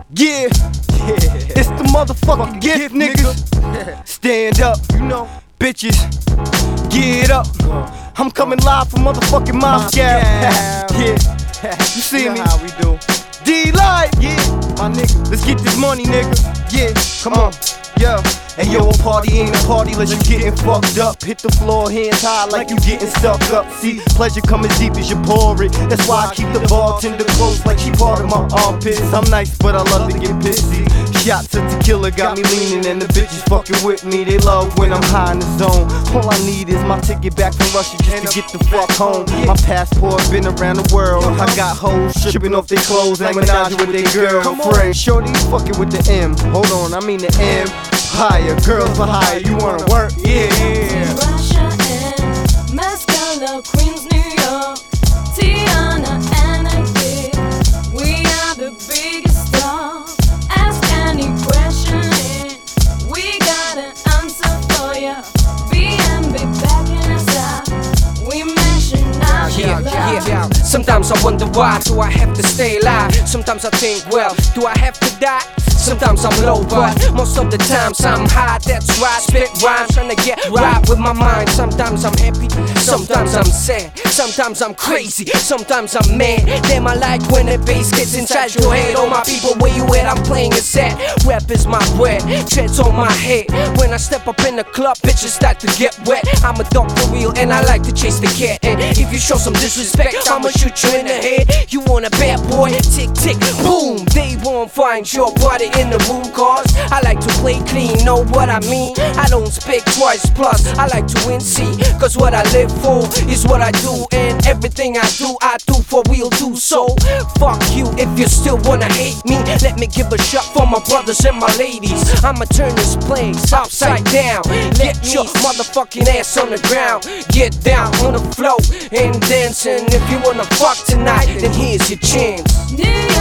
Yeah, it's the motherfucking gift, niggas. Stand up, you know, bitches, get up. I'm coming live from motherfucking Moscow. Yeah, you see me? How we do? D-Light, yeah, my nigga. Let's get this money, nigga. Yeah, come on, yo. And yo, a party ain't a party unless you getting fucked up. Hit the floor, hands high like you getting stuck up. See, pleasure come as deep as you pour it. That's why I keep the bartender close like she part of my armpits. I'm nice, but I love to get pissy. Shots of tequila got me leaning, and the bitches fucking with me. They love when I'm high in the zone. All I need is my ticket back from Russia just to get the fuck home. My passport been around the world. I got hoes stripping off their clothes and menaging with their girlfriend. Shorty fucking with the M. Hold on, I mean the M. Higher, girls for hire, you wanna work? Yeah. Russia and Moscow, Queens, New York, Tiana and Ike. We are the biggest stars. Ask any question, we got an answer for ya. BNB backing us up. We mashing out. Yeah. Sometimes I wonder why do I have to stay alive? Sometimes I think, well, do I have to die? Sometimes I'm low, but most of the times I'm high. That's why I spit rhymes, trying to get right with my mind. Sometimes I'm happy, sometimes I'm sad, sometimes I'm crazy, sometimes I'm mad. Damn, I like when the bass gets inside your head. All my people, where you at? I'm playing a set. Rap is my bread, dreads on my head. When I step up in the club, bitches start to get wet. I'm a dog for real, and I like to chase the cat. And if you show some disrespect, I'ma shoot you in the head. You want a bad boy? Tick, tick, boom. They won't find your body in the room, cause I like to play clean, know what I mean? I don't speak twice, plus I like to win, see, cause what I live for is what I do, and everything I do for real too. So fuck you if you still wanna hate me. Let me give a shot for my brothers and my ladies. I'ma turn this place upside down. Get your motherfucking ass on the ground. Get down on the floor and dancing. If you wanna fuck tonight, then here's your chance.